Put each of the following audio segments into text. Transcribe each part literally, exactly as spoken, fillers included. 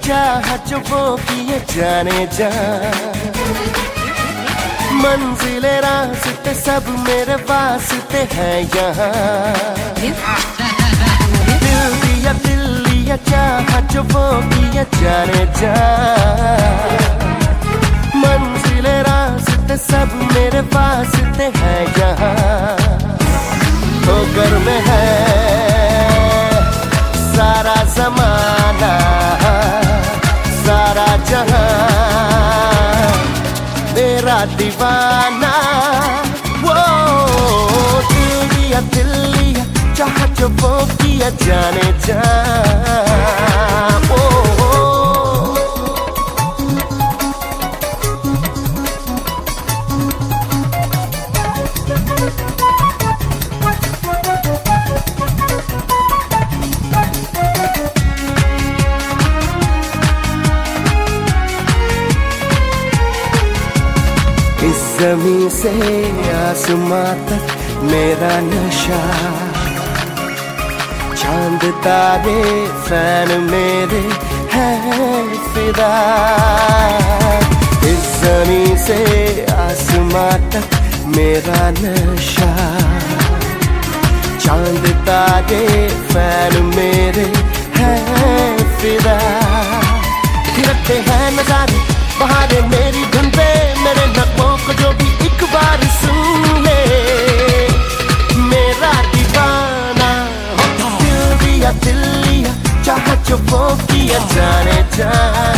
चाहा जो वो किए जाने जा। मंजिले रास्ते सब मेरे वास्ते हैं यहाँ। दिल दिया दिल लिया चाहा जो वो किए जाने जा। मंजिले रास्ते सब मेरे वास्ते हैं यहाँ। ठोकर में है सारा ज़माना, सारा जहां मेरा दीवाना। वो दिल दिया दिल लिया चाहा जो वो किया जाने जा। ओ इस ज़मीं से आसमां तक मेरा नशा। चांद तारे फैन मेरे हैं फिदा। इस ज़मीं से आसमां तक मेरा नशा। चांद तारे फैन मेरे हैं फिदा। थिरकते हैं नज़ारे बहारे मेरी धुन पे, मेरे नगमों को जो भी एक बार सुन ले मेरा दीवाना। दिल दिया दिल लिया चाहा जो वो किया जाने जा।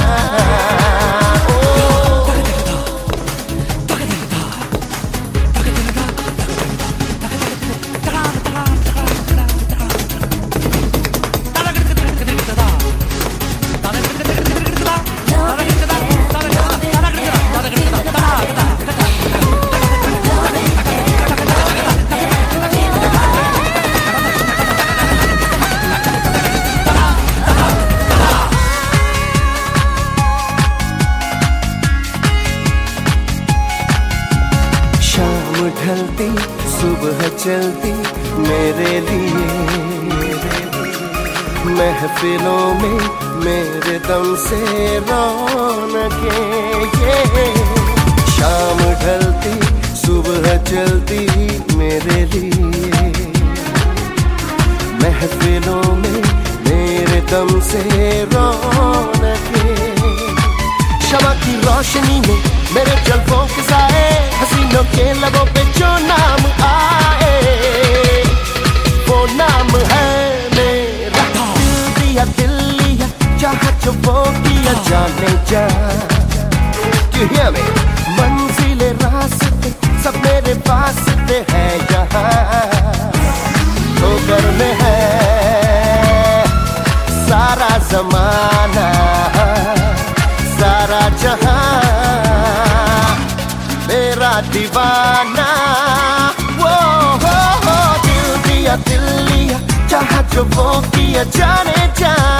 ढलती सुबह चलती मेरे लिए। महफिलों में मेरे दम से रौनकें ये। शाम ढलती सुबह चलती मेरे लिए। महफिलों में मेरे दम से रौनकें। शमा की रोशनी में मेरे जुल्फों के साए। हसीनों के लबों पे जो नाम आए वो नाम है मेरा। दिल दिया दिल लिया चाहा जो वो किया जाने जा। You hear me? मंजिले रास्ते सब मेरे वास्ते हैं यहाँ। ठोकर में है सारा ज़माना, सारा जहां मेरा दीवाना। वो हो हो दिल दिया दिल लिया चाहा जो वो किया जाने जा।